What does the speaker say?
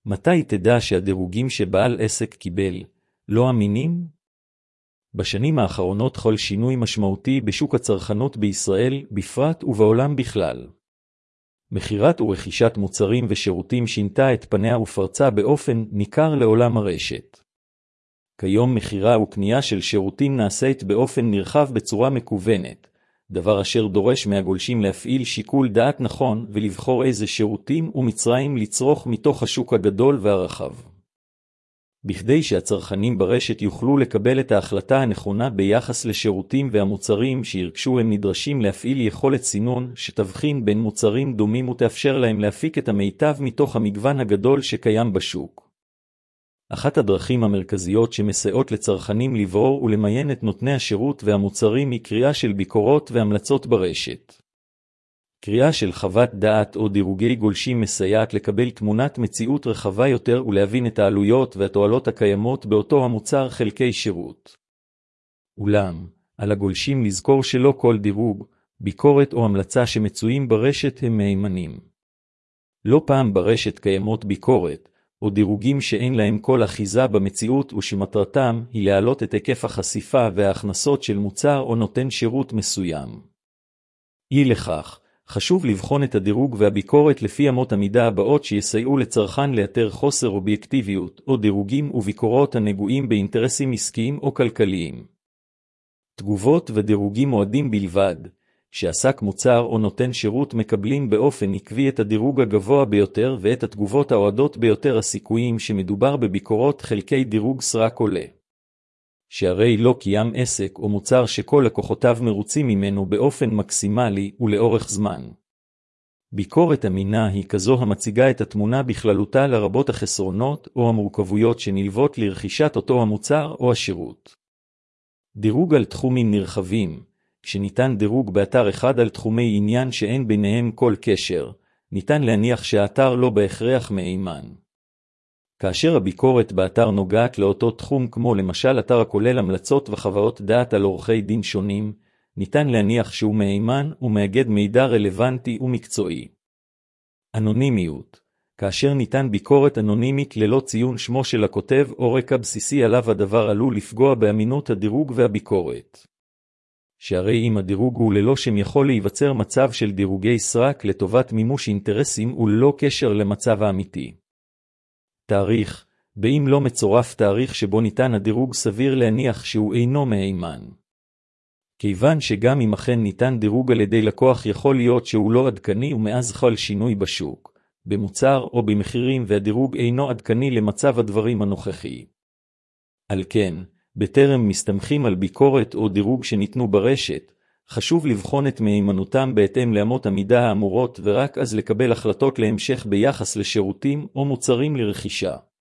מתי תדע שהדירוגים שבעל עסק קיבל לא אמינים? בשנים האחרונות חל שינוי משמעותי בשוק הצרכנות בישראל בפרט ובעולם בכלל. מכירת ורכישת מוצרים ושירותים שינתה את פניה ופרצה באופן ניכר לעולם הרשת. כיום מכירה וקנייה של שירותים נעשית באופן נרחב בצורה מקוונת, דבר אשר דורש מהגולשים להפעיל שיקול דעת נכון ולבחור איזה שירותים ומצרכים לצרוך מתוך השוק הגדול והרחב. בכדי שהצרכנים ברשת יוכלו לקבל את ההחלטה הנכונה ביחס לשירותים והמוצרים שירכשו, הם נדרשים להפעיל יכולת סינון שתבחין בין מוצרים דומים ותאפשר להם להפיק את המיטב מתוך המגוון הגדול שקיים בשוק. אחת הדרכים המרכזיות שמסייעות לצרכנים לברור ולמיין את נותני השירות והמוצרים היא קריאה של ביקורות והמלצות ברשת. קריאה של חוות דעת או דירוגי גולשים מסייעת לקבל תמונת מציאות רחבה יותר ולהבין את העלויות והתועלות הקיימות באותו המוצר חלקי שירות. אולם, על הגולשים לזכור שלא כל דירוג, ביקורת או המלצה שמצויים ברשת הם מהימנים. לא פעם ברשת קיימות ביקורת, או דירוגים שאין להם כל אחיזה במציאות ושמטרתם היא להעלות את היקף החשיפה וההכנסות של מוצר או נותן שירות מסוים. אי לכך, חשוב לבחון את הדירוג והביקורת לפי אמות המידה הבאות שיסייעו לצרכן לאתר חוסר אובייקטיביות או דירוגים וביקורות הנגועים באינטרסים עסקיים או כלכליים. תגובות ודירוגים מועדים בלבד, שעסק מוצר או נותן שירות מקבלים באופן עקבי את הדירוג הגבוה ביותר ואת התגובות האוהדות ביותר. הסיכויים שמדובר בביקורות חלקי דירוג סרק עולה. שהרי לא קיים עסק או מוצר שכל לקוחותיו מרוצים ממנו באופן מקסימלי ולאורך זמן. ביקורת אמינה היא כזו המציגה את התמונה בכללותה לרבות החסרונות או המורכבויות שנלוות לרכישת אותו המוצר או השירות. דירוג על תחומים נרחבים, כשניתן דירוג באתר אחד על תחומי עניין שאין ביניהם כל קשר, ניתן להניח שהאתר לא בהכרח מהימן. כאשר הביקורת באתר נוגעת לאותו תחום כמו למשל אתר הכולל המלצות וחוות דעת על עורכי דין שונים, ניתן להניח שהוא מהימן ומאגד מידע רלוונטי ומקצועי. אנונימיות. כאשר ניתן ביקורת אנונימית ללא ציון שמו של הכותב או רקע בסיסי עליו, הדבר עלול לפגוע באמינות הדירוג והביקורת. שהרי אם הדירוג הוא ללא שם יכול להיווצר מצב של דירוגי סרק לטובת מימוש אינטרסים וללא קשר למצב האמיתי. תאריך, באם לא מצורף תאריך שבו ניתן הדירוג סביר להניח שהוא אינו מהימן. כיוון שגם אם אכן ניתן דירוג על ידי לקוח יכול להיות שהוא לא עדכני ומאז חל שינוי בשוק, במוצר או במחירים והדירוג אינו עדכני למצב הדברים הנוכחי. על כן, בטרם מסתמכים על ביקורת או דירוג שניתנו ברשת, חשוב לבחון את מהימנותם בהתאם לאמות המידה האמורות ורק אז לקבל החלטות להמשך ביחס לשירותים או מוצרים לרכישה.